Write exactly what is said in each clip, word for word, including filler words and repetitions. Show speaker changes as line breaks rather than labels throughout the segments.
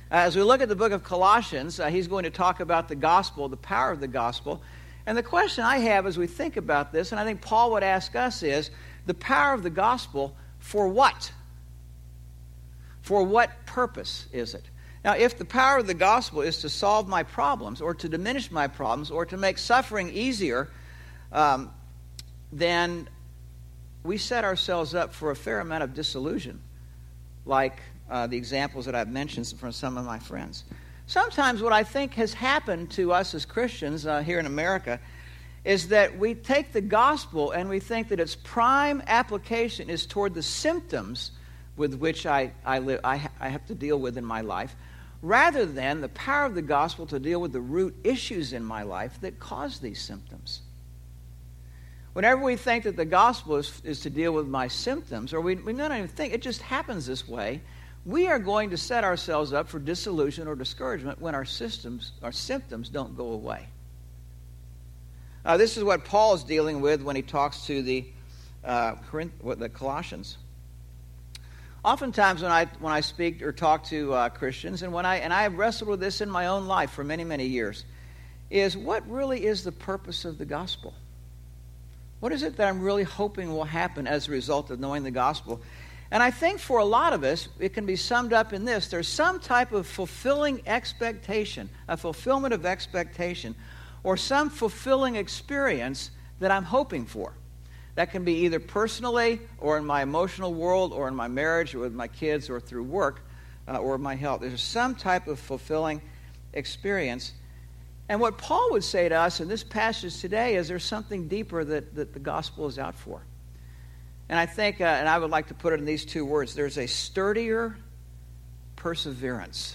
as we look at the book of Colossians, uh, he's going to talk about the gospel, the power of the gospel. And the question I have as we think about this, and I think Paul would ask us, is the power of the gospel for what? For what purpose is it? Now, if the power of the gospel is to solve my problems or to diminish my problems or to make suffering easier, um, then we set ourselves up for a fair amount of disillusion, like uh, the examples that I've mentioned from some of my friends. Sometimes what I think has happened to us as Christians uh, here in America is that we take the gospel and we think that its prime application is toward the symptoms with which I, I, live, I, I have to deal with in my life, rather than the power of the gospel to deal with the root issues in my life that cause these symptoms. Whenever we think that the gospel is, is to deal with my symptoms, or we, we don't even think, it just happens this way, we are going to set ourselves up for disillusion or discouragement when our systems, our symptoms don't go away. Uh, this is what Paul is dealing with when he talks to the, uh, Corinth, the Colossians. Oftentimes when I when I speak or talk to uh, Christians, and when I and I have wrestled with this in my own life for many, many years, is what really is the purpose of the gospel? What is it that I'm really hoping will happen as a result of knowing the gospel? And I think for a lot of us, it can be summed up in this. There's some type of fulfilling expectation, a fulfillment of expectation, or some fulfilling experience that I'm hoping for. That can be either personally or in my emotional world or in my marriage or with my kids or through work uh, or my health. There's some type of fulfilling experience. And what Paul would say to us in this passage today is there's something deeper that, that the gospel is out for. And I think, uh, and I would like to put it in these two words, there's a sturdier perseverance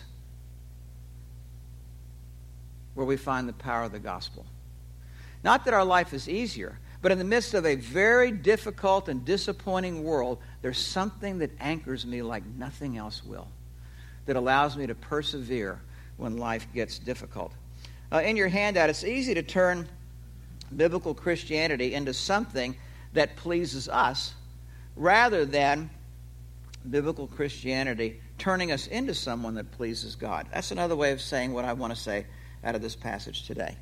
where we find the power of the gospel. Not that our life is easier, but in the midst of a very difficult and disappointing world, there's something that anchors me like nothing else will, that allows me to persevere when life gets difficult. Uh, in your handout, it's easy to turn biblical Christianity into something that pleases us rather than biblical Christianity turning us into someone that pleases God. That's another way of saying what I want to say out of this passage today.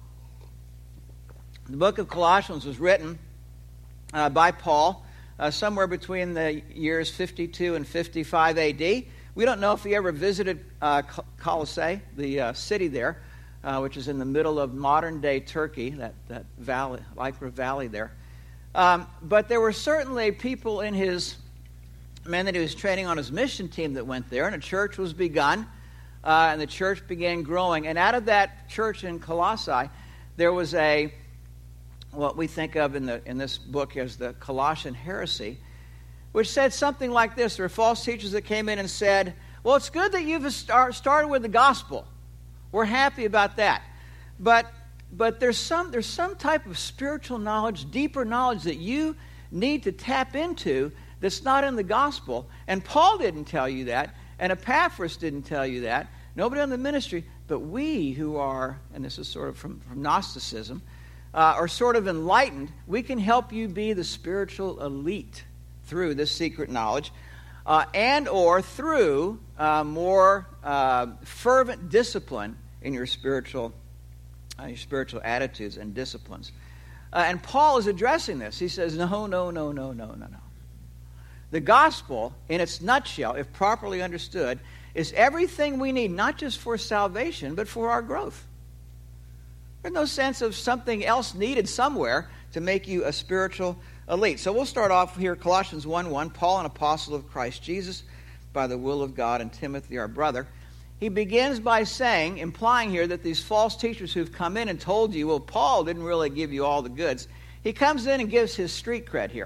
The book of Colossians was written uh, by Paul uh, somewhere between the years fifty-two and fifty-five A D. We don't know if he ever visited uh, Colossae, the uh, city there, uh, which is in the middle of modern-day Turkey, that, that valley, Lycra Valley there. Um, but there were certainly people in his, men that he was training on his mission team that went there, and a church was begun, uh, and the church began growing. And out of that church in Colossae, there was a what we think of in the in this book as the Colossian heresy, which said something like this. There were false teachers that came in and said, well, it's good that you've start, started with the gospel. We're happy about that. But but there's some there's some type of spiritual knowledge, deeper knowledge that you need to tap into that's not in the gospel. And Paul didn't tell you that, and Epaphras didn't tell you that. Nobody in the ministry, but we who are, and this is sort of from, from Gnosticism, Uh, are sort of enlightened, we can help you be the spiritual elite through this secret knowledge uh, and or through uh, more uh, fervent discipline in your spiritual uh, your spiritual attitudes and disciplines. Uh, and Paul is addressing this. He says, no, no, no, no, no, no, no. The gospel, in its nutshell, if properly understood, is everything we need, not just for salvation, but for our growth. There's no sense of something else needed somewhere to make you a spiritual elite. So we'll start off here, Colossians one one, Paul, an apostle of Christ Jesus, by the will of God, and Timothy, our brother. He begins by saying, implying here that these false teachers who've come in and told you, well, Paul didn't really give you all the goods. He comes in and gives his street cred here.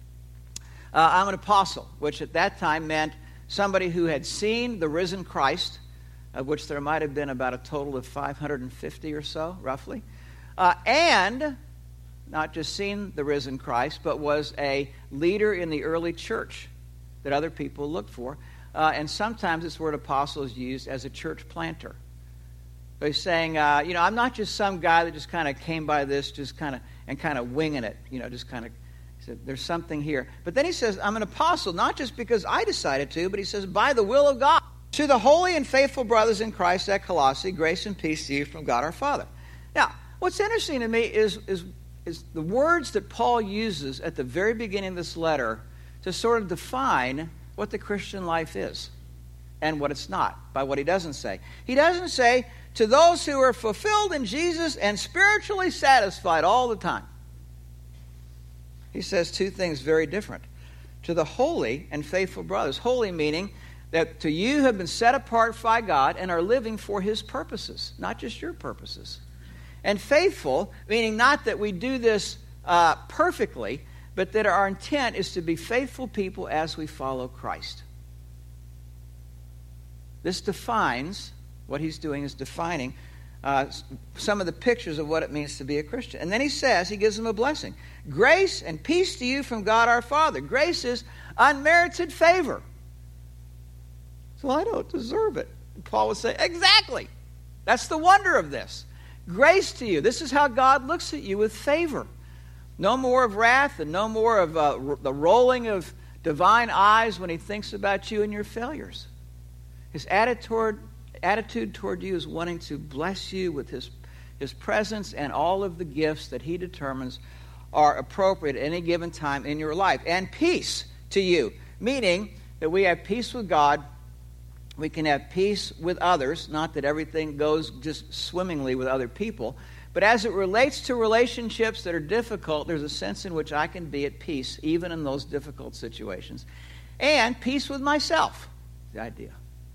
Uh, I'm an apostle, which at that time meant somebody who had seen the risen Christ, of which there might have been about a total of five hundred fifty or so, roughly, uh, and not just seen the risen Christ, but was a leader in the early church that other people looked for. Uh, and sometimes this word apostle is used as a church planter. But he's saying, uh, you know, I'm not just some guy that just kind of came by this, just kind of, and kind of winging it, you know, just kind of, he said, there's something here. But then he says, I'm an apostle, not just because I decided to, but he says, by the will of God. To the holy and faithful brothers in Christ at Colossae, grace and peace to you from God our Father. Now, what's interesting to me is, is, is the words that Paul uses at the very beginning of this letter to sort of define what the Christian life is and what it's not, by what he doesn't say. He doesn't say, to those who are fulfilled in Jesus and spiritually satisfied all the time. He says two things very different. To the holy and faithful brothers. Holy meaning that to you have been set apart by God and are living for his purposes, not just your purposes. And faithful, meaning not that we do this uh, perfectly, but that our intent is to be faithful people as we follow Christ. This defines, what he's doing is defining uh, some of the pictures of what it means to be a Christian. And then he says, he gives them a blessing. Grace and peace to you from God our Father. Grace is unmerited favor. So I don't deserve it. Paul would say, exactly. That's the wonder of this. Grace to you. This is how God looks at you, with favor. No more of wrath and no more of uh, r- the rolling of divine eyes when he thinks about you and your failures. His attitude toward, attitude toward you is wanting to bless you with his, his presence and all of the gifts that he determines are appropriate at any given time in your life. And peace to you, meaning that we have peace with God. We can have peace with others, not that everything goes just swimmingly with other people, but as it relates to relationships that are difficult, there's a sense in which I can be at peace, even in those difficult situations. And peace with myself, the idea.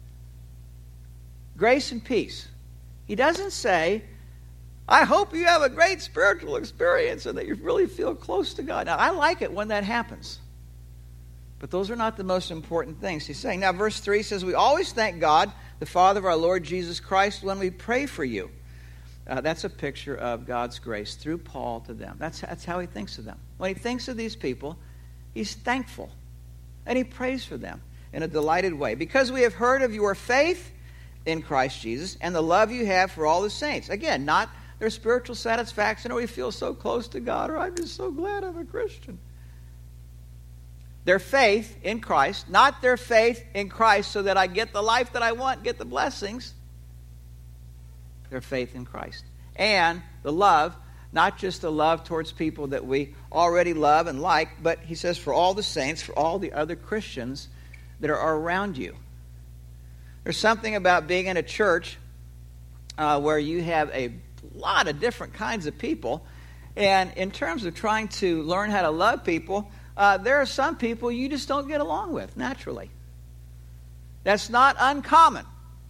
Grace and peace. He doesn't say, I hope you have a great spiritual experience and that you really feel close to God. Now, I like it when that happens. But those are not the most important things he's saying. Now, verse three says, we always thank God, the Father of our Lord Jesus Christ, when we pray for you. Uh, that's a picture of God's grace through Paul to them. That's, that's how he thinks of them. When he thinks of these people, he's thankful. And he prays for them in a delighted way. Because we have heard of your faith in Christ Jesus and the love you have for all the saints. Again, not their spiritual satisfaction, or we feel so close to God, or I'm just so glad I'm a Christian. Their faith in Christ, not their faith in Christ so that I get the life that I want, get the blessings. Their faith in Christ. And the love, not just the love towards people that we already love and like, but he says for all the saints, for all the other Christians that are around you. There's something about being in a church uh, where you have a lot of different kinds of people. And in terms of trying to learn how to love people, Uh, there are some people you just don't get along with naturally. That's not uncommon.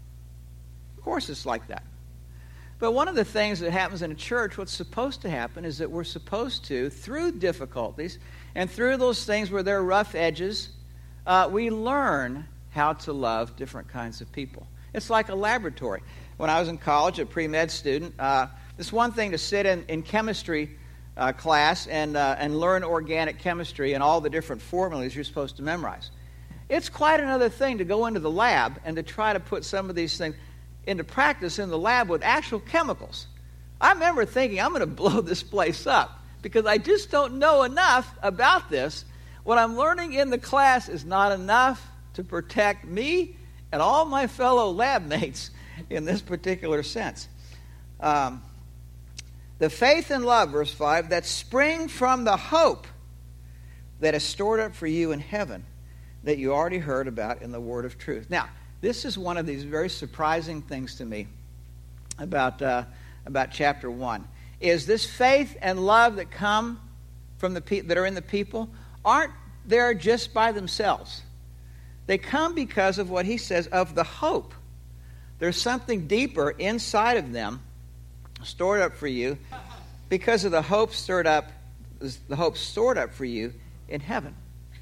Of course it's like that. But one of the things that happens in a church, what's supposed to happen is that we're supposed to, through difficulties and through those things where there are rough edges, uh, we learn how to love different kinds of people. It's like a laboratory. When I was in college, a pre-med student, uh, it's one thing to sit in, in chemistry Uh, class and uh, and learn organic chemistry and all the different formulas you're supposed to memorize. It's quite another thing to go into the lab and to try to put some of these things into practice in the lab with actual chemicals. I remember thinking, I'm going to blow this place up because I just don't know enough about this. What I'm learning in the class is not enough to protect me and all my fellow lab mates in this particular sense. Um, The faith and love, verse five, that spring from the hope that is stored up for you in heaven, that you already heard about in the word of truth. Now, this is one of these very surprising things to me about, uh, about chapter one, is this faith and love that come from the pe- that are in the people aren't there just by themselves. They come because of what he says of the hope. There's something deeper inside of them stored up for you because of the hope stored up, the hope stored up for you in heaven.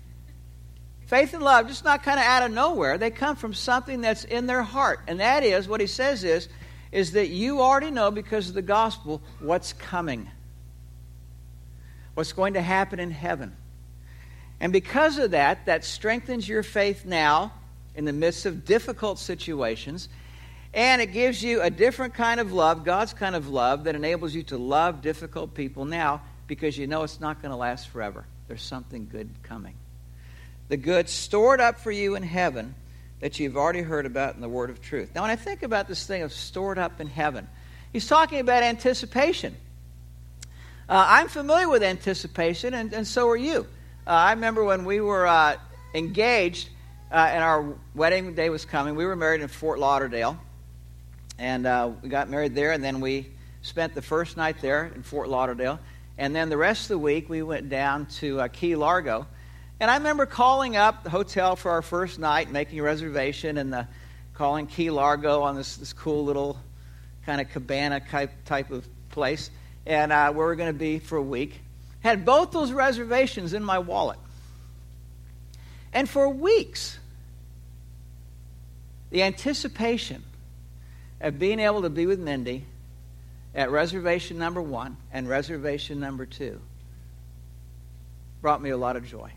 Faith and love, just not kind of out of nowhere. They come from something that's in their heart. And that is, what he says is, is that you already know because of the gospel what's coming. What's going to happen in heaven. And because of that, that strengthens your faith now in the midst of difficult situations. And it gives you a different kind of love, God's kind of love, that enables you to love difficult people now because you know it's not going to last forever. There's something good coming. The good stored up for you in heaven that you've already heard about in the word of truth. Now, when I think about this thing of stored up in heaven, he's talking about anticipation. Uh, I'm familiar with anticipation, and, and so are you. Uh, I remember when we were uh, engaged uh, and our wedding day was coming. We were married in Fort Lauderdale, and uh, we got married there, and then we spent the first night there in Fort Lauderdale, and then the rest of the week we went down to uh, Key Largo. And I remember calling up the hotel for our first night, making a reservation, and the, calling Key Largo on this, this cool little kind of cabana type, type of place, and uh, where we're going to be for a week. Had both those reservations in my wallet. And for weeks, the anticipation of being able to be with Mindy at reservation number one and reservation number two brought me a lot of joy.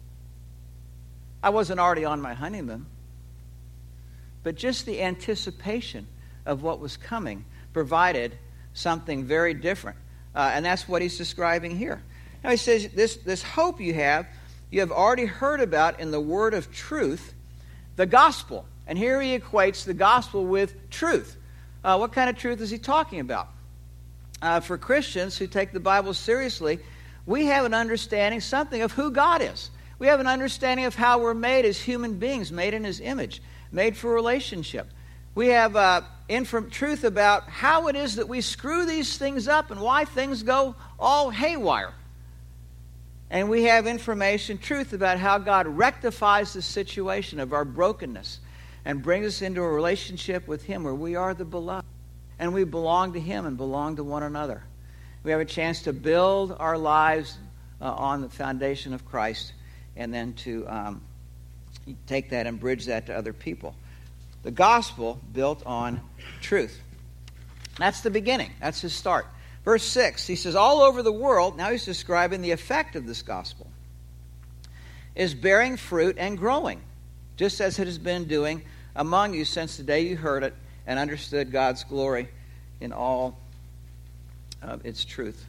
I wasn't already on my honeymoon, but just the anticipation of what was coming provided something very different. Uh, and that's what he's describing here. Now he says, this, this hope you have, you have already heard about in the word of truth, the gospel. And here he equates the gospel with truth. Uh, what kind of truth is he talking about? Uh, for Christians who take the Bible seriously, we have an understanding, something of who God is. We have an understanding of how we're made as human beings, made in his image, made for relationship. We have uh, inf- truth about how it is that we screw these things up and why things go all haywire. And we have information, truth about how God rectifies the situation of our brokenness and brings us into a relationship with him where we are the beloved. And we belong to him and belong to one another. We have a chance to build our lives uh, on the foundation of Christ, and then to um, take that and bridge that to other people. The gospel built on truth. That's the beginning. That's his start. Verse six, he says, all over the world, now he's describing the effect of this gospel, is bearing fruit and growing, just as it has been doing among you since the day you heard it and understood God's glory in all of its truth.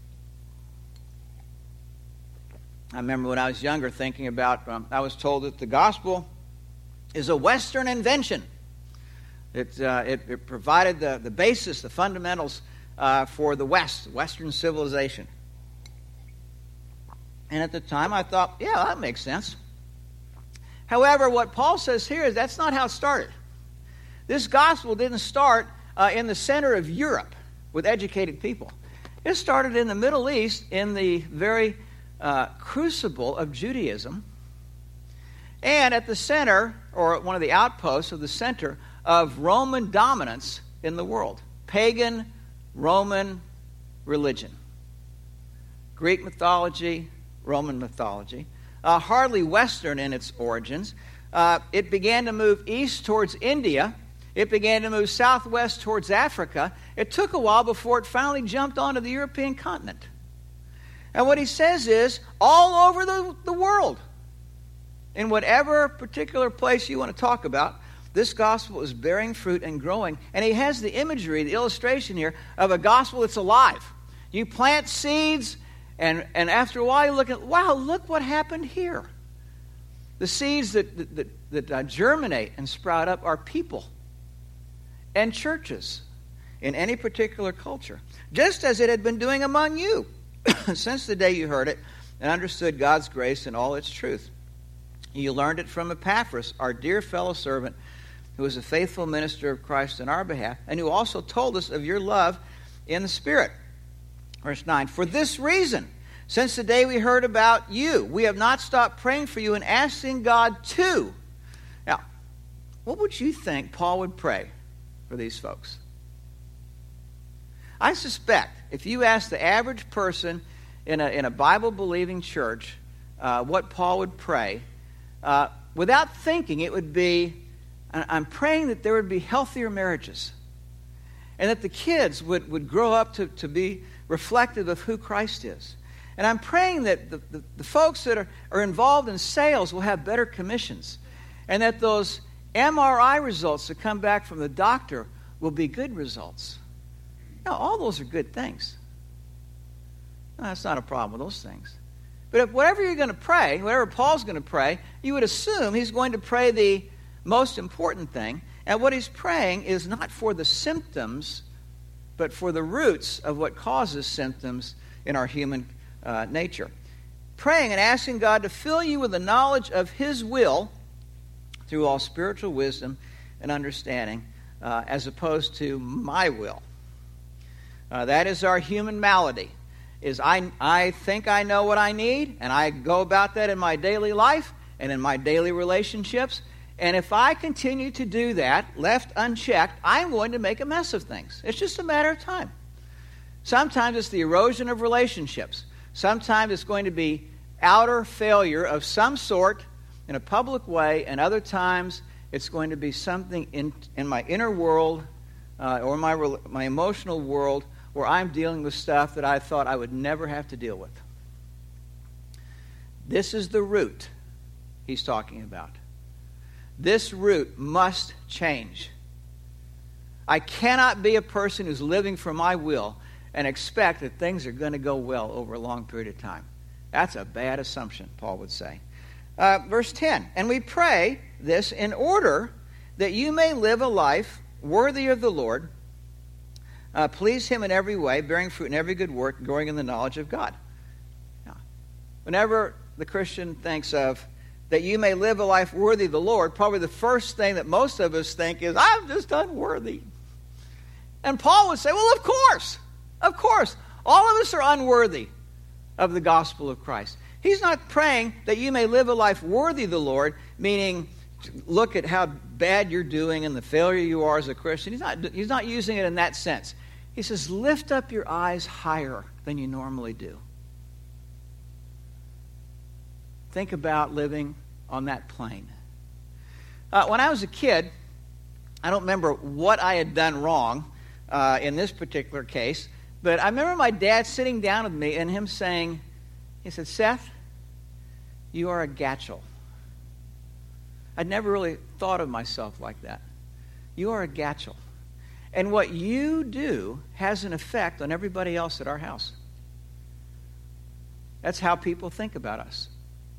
I remember when I was younger thinking about, um, I was told that the gospel is a Western invention. It, uh, it, it provided the, the basis, the fundamentals uh, for the West, Western civilization. And at the time I thought, yeah, that makes sense. However, what Paul says here is that's not how it started. This gospel didn't start uh, in the center of Europe with educated people. It started in the Middle East in the very uh, crucible of Judaism, and at the center, or one of the outposts of the center, of Roman dominance in the world. Pagan Roman religion. Greek mythology, Roman mythology. Uh, hardly Western in its origins. Uh, it began to move east towards India. It began to move southwest towards Africa. It took a while before it finally jumped onto the European continent. And what he says is, all over the, the world, in whatever particular place you want to talk about, this gospel is bearing fruit and growing. And he has the imagery, the illustration here, of a gospel that's alive. You plant seeds, and, and after a while you look at, wow, look what happened here. The seeds that, that, that, that uh, germinate and sprout up are people and churches in any particular culture, just as it had been doing among you since the day you heard it and understood God's grace and all its truth. You learned it from Epaphras, our dear fellow servant, who is a faithful minister of Christ on our behalf, and who also told us of your love in the Spirit. Verse nine, for this reason, since the day we heard about you, we have not stopped praying for you and asking God to. Now, what would you think Paul would pray for these folks? I suspect if you ask the average person in a, in a Bible-believing church uh, what Paul would pray, uh, without thinking it would be, I'm praying that there would be healthier marriages and that the kids would, would grow up to, to be reflective of who Christ is. And I'm praying that the, the, the folks that are, are involved in sales will have better commissions, and that those M R I results that come back from the doctor will be good results. Now, all those are good things. No, that's not a problem with those things. But if whatever you're going to pray, whatever Paul's going to pray, you would assume he's going to pray the most important thing. And what he's praying is not for the symptoms, but for the roots of what causes symptoms in our human uh, nature. Praying and asking God to fill you with the knowledge of his will through all spiritual wisdom and understanding, uh, as opposed to my will. Uh, that is our human malady, is I, I think I know what I need, and I go about that in my daily life and in my daily relationships. And if I continue to do that, left unchecked, I'm going to make a mess of things. It's just a matter of time. Sometimes it's the erosion of relationships. Sometimes it's going to be outer failure of some sort in a public way, and other times it's going to be something in, in my inner world uh, or my, my emotional world where I'm dealing with stuff that I thought I would never have to deal with. This is the root he's talking about. This root must change. I cannot be a person who's living for my will and expect that things are going to go well over a long period of time. That's a bad assumption, Paul would say. Uh, verse ten, and we pray this in order that you may live a life worthy of the Lord, uh, please him in every way, bearing fruit in every good work, growing in the knowledge of God. Now, whenever the Christian thinks of that you may live a life worthy of the Lord, probably the first thing that most of us think is, I'm just unworthy. And Paul would say, well, of course, of course, all of us are unworthy of the gospel of Christ. He's not praying that you may live a life worthy of the Lord, meaning look at how bad you're doing and the failure you are as a Christian. He's not, he's not using it in that sense. He says, lift up your eyes higher than you normally do. Think about living on that plane. Uh, when I was a kid, I don't remember what I had done wrong uh, in this particular case, but I remember my dad sitting down with me and him saying, he said, Seth, you are a gatchel. I'd never really thought of myself like that. You are a gatchel. And what you do has an effect on everybody else at our house. That's how people think about us.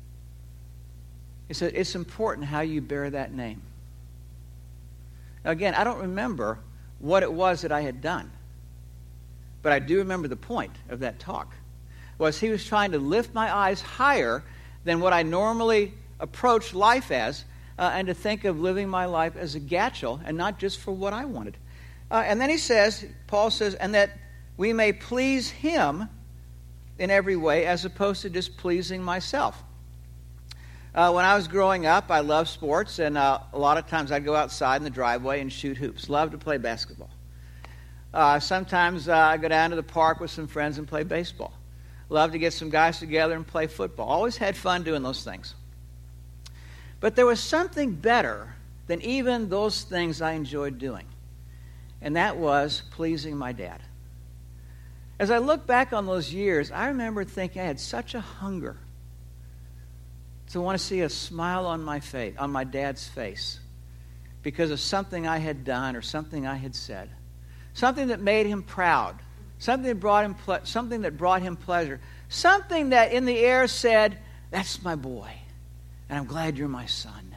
He said, it's important how you bear that name. Now again, I don't remember what it was that I had done. But I do remember the point of that talk. Was he was trying to lift my eyes higher than what I normally approach life as, uh, and to think of living my life as a gatchel and not just for what I wanted. Uh, and then he says, Paul says, and that we may please him in every way as opposed to just pleasing myself. Uh, when I was growing up, I loved sports, and uh, a lot of times I'd go outside in the driveway and shoot hoops. Loved to play basketball. Uh, sometimes uh, I'd go down to the park with some friends and play baseball. Loved to get some guys together and play football. Always had fun doing those things. But there was something better than even those things I enjoyed doing, and that was pleasing my dad. As I look back on those years, I remember thinking I had such a hunger to want to see a smile on my face, on my dad's face, because of something I had done or something I had said, something that made him proud, something that brought him ple- something that brought him pleasure, something that in the air said, "That's my boy, and I'm glad you're my son."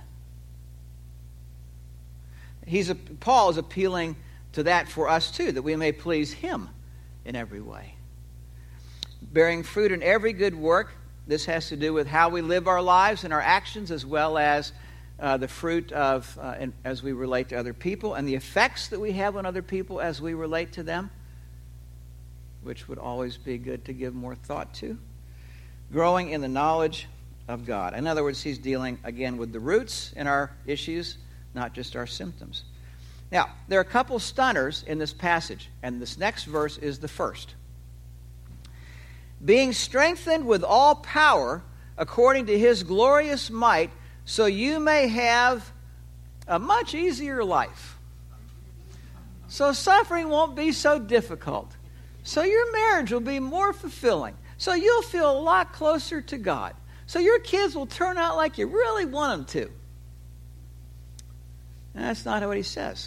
He's a, Paul is appealing to that for us too, that we may please him in every way, bearing fruit in every good work. This has to do with how we live our lives and our actions, as well as uh, the fruit of uh, in, as we relate to other people, and the effects that we have on other people as we relate to them, which would always be good to give more thought to. Growing in the knowledge of God. In other words, he's dealing again with the roots in our issues, not just our symptoms. Now, there are a couple stunners in this passage, and this next verse is the first. Being strengthened with all power according to his glorious might, so you may have a much easier life. So suffering won't be so difficult. So your marriage will be more fulfilling. So you'll feel a lot closer to God. So your kids will turn out like you really want them to. And that's not what he says.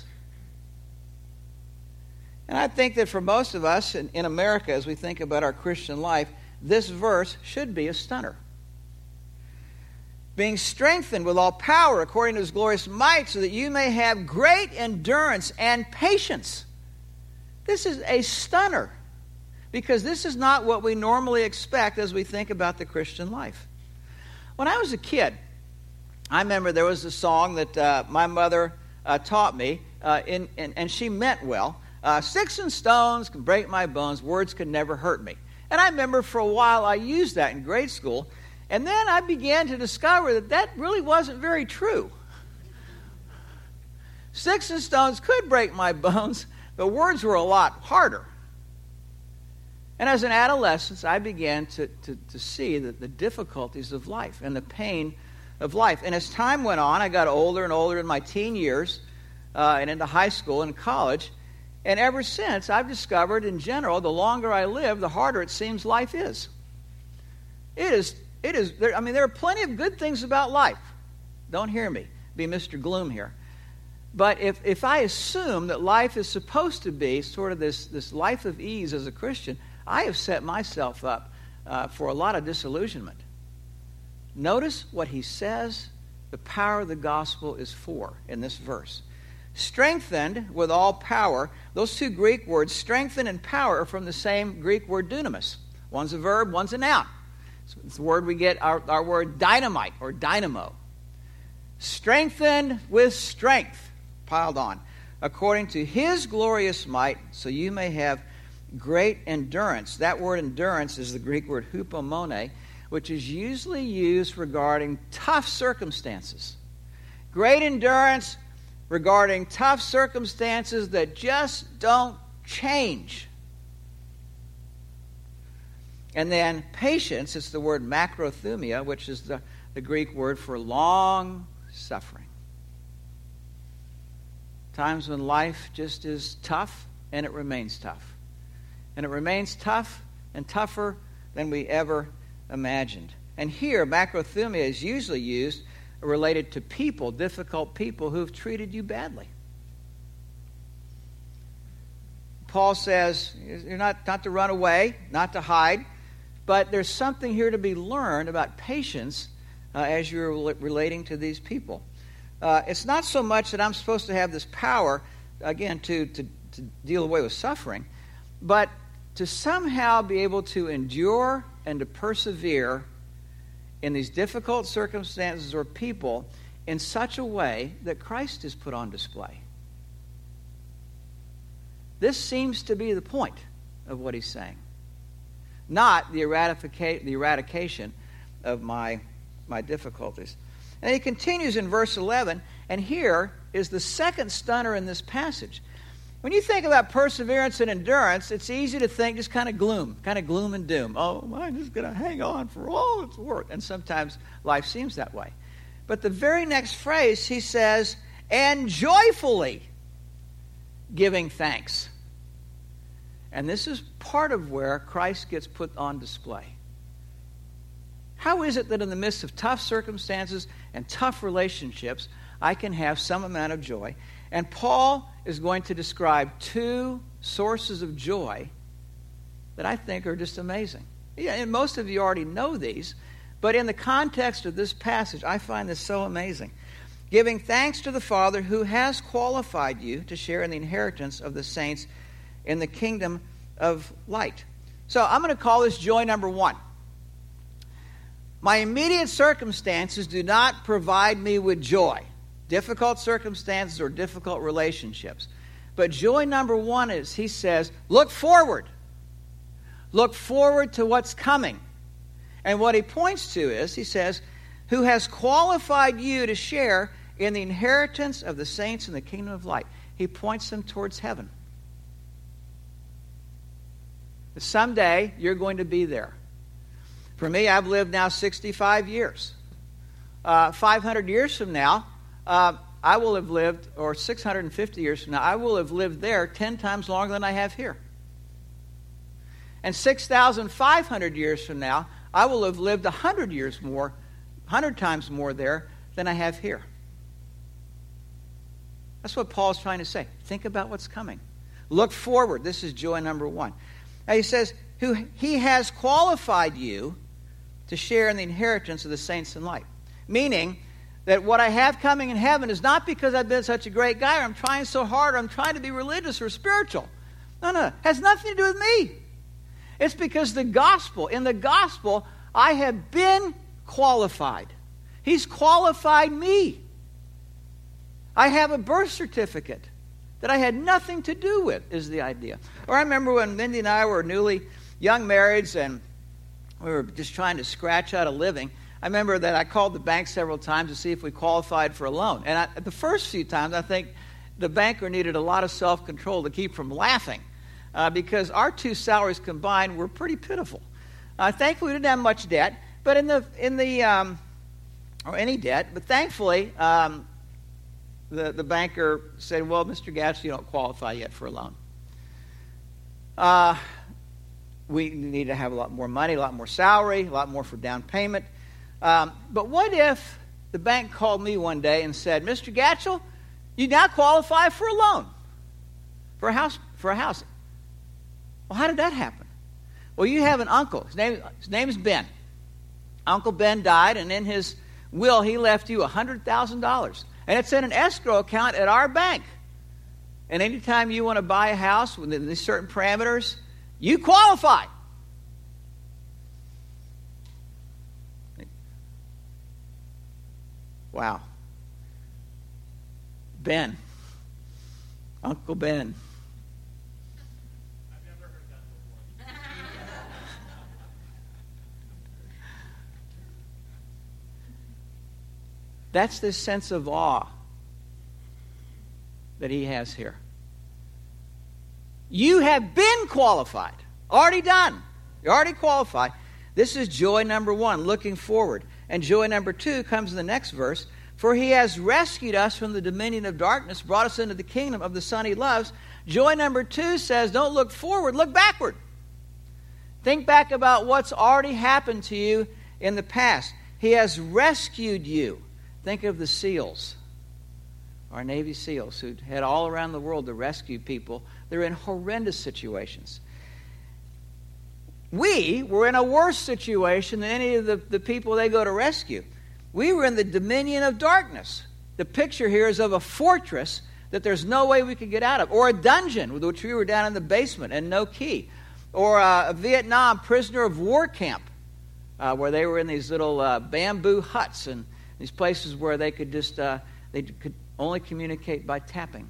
And I think that for most of us in, in America, as we think about our Christian life, this verse should be a stunner. being strengthened with all power according to his glorious might, so that you may have great endurance and patience. This is a stunner, because this is not what we normally expect as we think about the Christian life. When I was a kid, I remember there was a song that uh, my mother uh, taught me, uh, in, in, and she meant well. Uh, Sticks and stones can break my bones, words can never hurt me. And I remember for a while I used that in grade school, and then I began to discover that that really wasn't very true. Sticks and stones could break my bones, but words were a lot harder. And as an adolescent, I began to, to, to see that the difficulties of life and the pain of life. And as time went on, I got older and older in my teen years uh, and into high school and college. And ever since, I've discovered, in general, the longer I live, the harder it seems life is. It is, it is. There, I mean, there are plenty of good things about life. Don't hear me be Mister Gloom here. But if, if I assume that life is supposed to be sort of this, this life of ease as a Christian, I have set myself up uh, for a lot of disillusionment. Notice what he says the power of the gospel is for in this verse. Strengthened with all power. Those two Greek words, strengthen and power, are from the same Greek word dunamis. One's a verb, one's a noun. It's the word we get our, our word dynamite or dynamo. Strengthened with strength piled on, according to his glorious might, so you may have great endurance. That word endurance is the Greek word hupomone, which is usually used regarding tough circumstances. Great endurance regarding tough circumstances that just don't change. And then patience, it's the word macrothumia, which is the, the Greek word for long suffering. Times when life just is tough, and it remains tough. And it remains tough and tougher than we ever imagined. And here, macrothumia is usually used related to people, difficult people who've treated you badly. Paul says, you're not, not to run away, not to hide, but there's something here to be learned about patience uh, as you're relating to these people. Uh, it's not so much that I'm supposed to have this power, again, to, to, to deal away with suffering, but to somehow be able to endure and to persevere in these difficult circumstances or people in such a way that Christ is put on display. This seems to be the point of what he's saying, not the, eradica- the eradication of my, my difficulties. And he continues in verse eleven, and here is the second stunner in this passage. When you think about perseverance and endurance, it's easy to think just kind of gloom, kind of gloom and doom. Oh, I'm just going to hang on for all it's worth. And sometimes life seems that way. But the very next phrase, he says, and joyfully giving thanks. And this is part of where Christ gets put on display. How is it that in the midst of tough circumstances and tough relationships, I can have some amount of joy? And Paul is going to describe two sources of joy that I think are just amazing. Yeah, and most of you already know these, but in the context of this passage, I find this so amazing. Giving thanks to the Father who has qualified you to share in the inheritance of the saints in the kingdom of light. So I'm going to call this joy number one. My immediate circumstances do not provide me with joy. Difficult circumstances or difficult relationships. But joy number one is, he says, look forward. Look forward to what's coming. And what he points to is, he says, who has qualified you to share in the inheritance of the saints in the kingdom of light. He points them towards heaven. Someday, you're going to be there. For me, I've lived now sixty-five years. Uh, five hundred years from now, uh, I will have lived, or six hundred fifty years from now, I will have lived there ten times longer than I have here. And six thousand five hundred years from now, I will have lived one hundred years more, one hundred times more there than I have here. That's what Paul's trying to say. Think about what's coming. Look forward. This is joy number one. Now he says, who he has qualified you to share in the inheritance of the saints in light. Meaning that what I have coming in heaven is not because I've been such a great guy, or I'm trying so hard, or I'm trying to be religious or spiritual. No, no, it has nothing to do with me. It's because the gospel, in the gospel, I have been qualified. He's qualified me. I have a birth certificate that I had nothing to do with, is the idea. Or I remember when Mindy and I were newly young marrieds and we were just trying to scratch out a living. I remember that I called the bank several times to see if we qualified for a loan. And I, the first few times, I think the banker needed a lot of self-control to keep from laughing uh, because our two salaries combined were pretty pitiful. Uh, thankfully, we didn't have much debt, but in the in the um, or any debt. But thankfully, um, the the banker said, "Well, Mister Gatch, you don't qualify yet for a loan. Uh, we need to have a lot more money, a lot more salary, a lot more for down payment." Um, but what if the bank called me one day and said, "Mister Gatchell, you now qualify for a loan for a house for a house." Well, how did that happen? Well, you have an uncle. His name his name is Ben. Uncle Ben died, and in his will, he left you one hundred thousand dollars. And it's in an escrow account at our bank. And anytime you want to buy a house within these certain parameters, you qualify. Wow. Ben. Uncle Ben.
I've never heard that before.
That's this sense of awe that he has here. You have been qualified. Already done. You're already qualified. This is joy number one, looking forward. And joy number two comes in the next verse. For he has rescued us from the dominion of darkness, brought us into the kingdom of the Son he loves. Joy number two says, don't look forward, look backward. Think back about what's already happened to you in the past. He has rescued you. Think of the SEALs, our Navy SEALs, who head all around the world to rescue people. They're in horrendous situations. We were in a worse situation than any of the, the people they go to rescue. We were in the dominion of darkness. The picture here is of a fortress that there's no way we could get out of, or a dungeon with which we were down in the basement and no key, or a, a Vietnam prisoner of war camp uh, where they were in these little uh, bamboo huts and these places where they could just uh, they could only communicate by tapping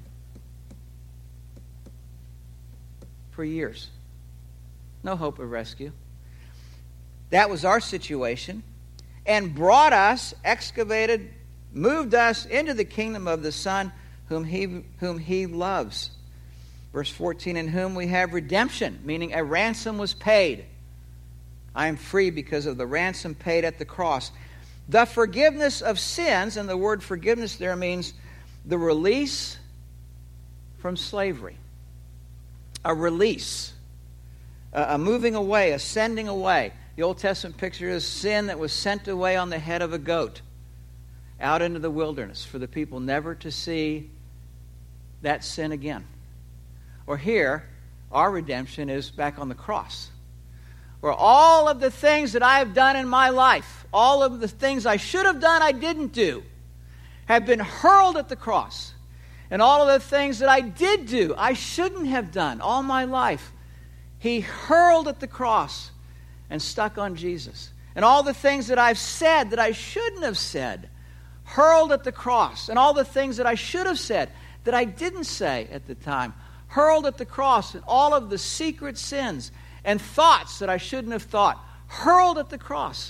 for years. No hope of rescue. That was our situation. And brought us, excavated, moved us into the kingdom of the Son whom he, whom he loves. Verse fourteen, in whom we have redemption, meaning a ransom was paid. I am free because of the ransom paid at the cross. The forgiveness of sins, and the word forgiveness there means the release from slavery. A release. A, a moving away, a sending away. The Old Testament picture is sin that was sent away on the head of a goat out into the wilderness for the people never to see that sin again. Or here, our redemption is back on the cross, where all of the things that I have done in my life, all of the things I should have done I didn't do, have been hurled at the cross. And all of the things that I did do I shouldn't have done all my life, he hurled at the cross and stuck on Jesus. And all the things that I've said that I shouldn't have said, hurled at the cross. And all the things that I should have said that I didn't say at the time, hurled at the cross. And all of the secret sins and thoughts that I shouldn't have thought, hurled at the cross.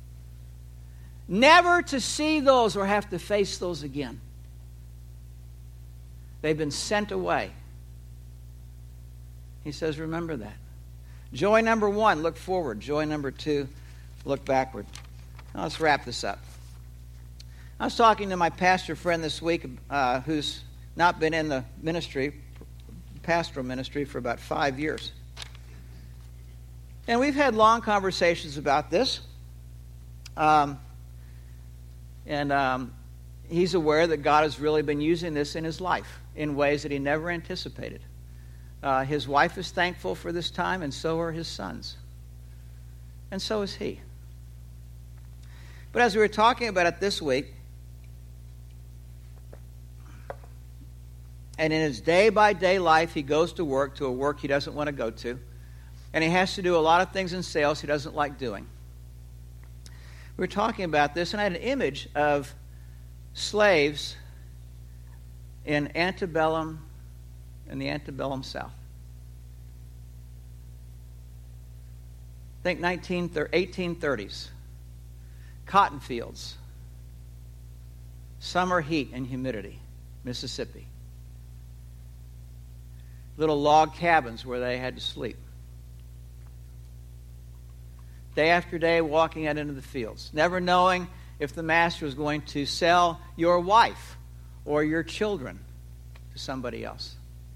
Never to see those or have to face those again. They've been sent away. He says, remember that. Joy number one, look forward. Joy number two, look backward. Now let's wrap this up. I was talking to my pastor friend this week uh, who's not been in the ministry, pastoral ministry, for about five years. And we've had long conversations about this. Um, and um, he's aware that God has really been using this in his life in ways that he never anticipated. Uh, his wife is thankful for this time, and so are his sons. And so is he. But as we were talking about it this week, and in his day-by-day life, he goes to work, to a work he doesn't want to go to. And he has to do a lot of things in sales he doesn't like doing. We were talking about this, and I had an image of slaves in antebellum, in the antebellum South. Think eighteen thirties. Cotton fields. Summer heat and humidity. Mississippi. Little log cabins where they had to sleep. Day after day walking out into the fields, never knowing if the master was going to sell your wife or your children to somebody else.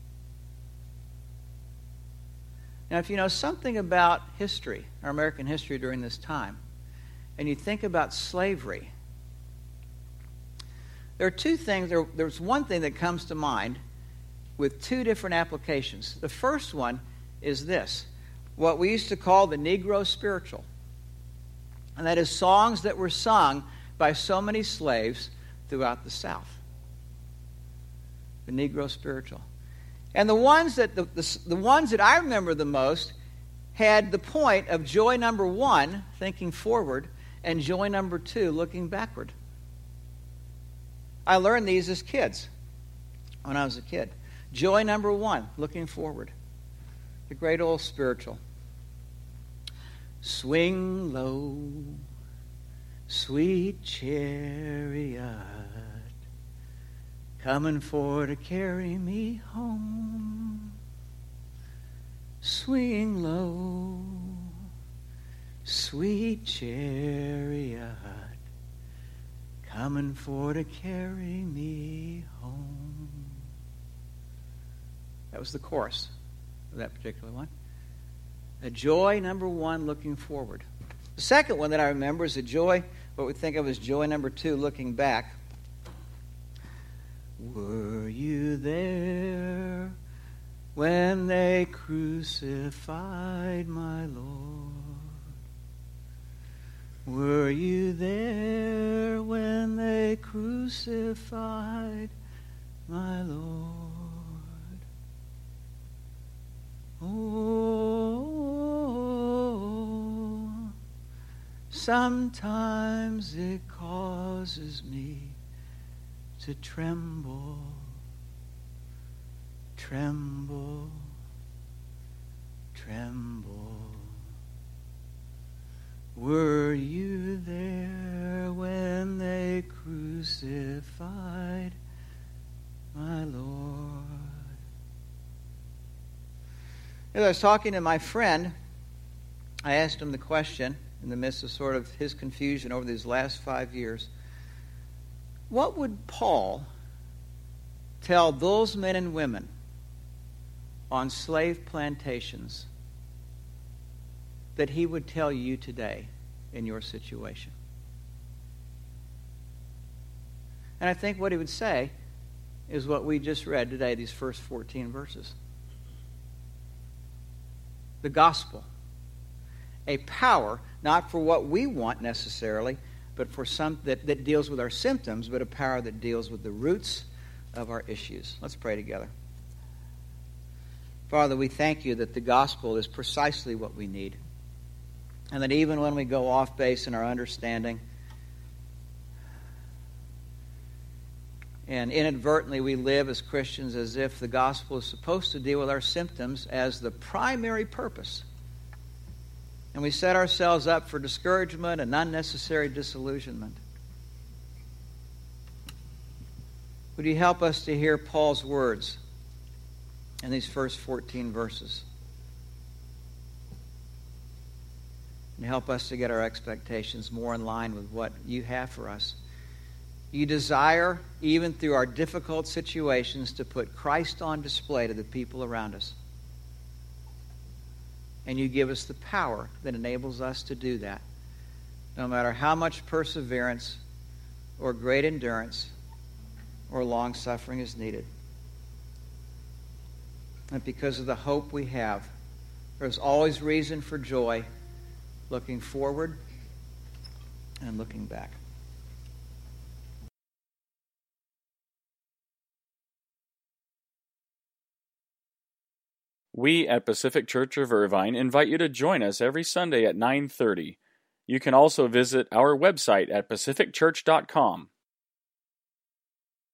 Now, if you know something about history, our American history during this time, and you think about slavery, there are two things, there, there's one thing that comes to mind with two different applications. The first one is this, what we used to call the Negro spiritual. And that is songs that were sung by so many slaves throughout the South. The Negro spiritual. And the ones that the, the, the ones that I remember the most had the point of joy number one, thinking forward, and joy number two, looking backward. I learned these as kids, when I was a kid. Joy number one, looking forward. The great old spiritual. Swing low, sweet chariot, coming for to carry me home. Swing low, sweet chariot, coming for to carry me home. That was the chorus of that particular one. A joy number one, looking forward. The second one that I remember is a joy, what we think of as joy number two, looking back. Were you there when they crucified my Lord? Were you there when they crucified my Lord? Oh, sometimes it causes me to tremble, tremble, tremble. Were you there when they crucified my Lord? As I was talking to my friend, I asked him the question in the midst of sort of his confusion over these last five years. What would Paul tell those men and women on slave plantations that he would tell you today in your situation? And I think what he would say is what we just read today, these first fourteen verses. The gospel. A power, not for what we want necessarily, but for some that, that deals with our symptoms, but a power that deals with the roots of our issues. Let's pray together. Father, we thank you that the gospel is precisely what we need. And that even when we go off base in our understanding, and inadvertently we live as Christians as if the gospel is supposed to deal with our symptoms as the primary purpose. And we set ourselves up for discouragement and unnecessary disillusionment. Would you help us to hear Paul's words in these first fourteen verses? And help us to get our expectations more in line with what you have for us. You desire, even through our difficult situations, to put Christ on display to the people around us. And you give us the power that enables us to do that, no matter how much perseverance or great endurance or long suffering is needed. And because of the hope we have, there's always reason for joy looking forward and looking back.
We at Pacific Church of Irvine invite you to join us every Sunday at nine thirty. You can also visit our website at pacific church dot com.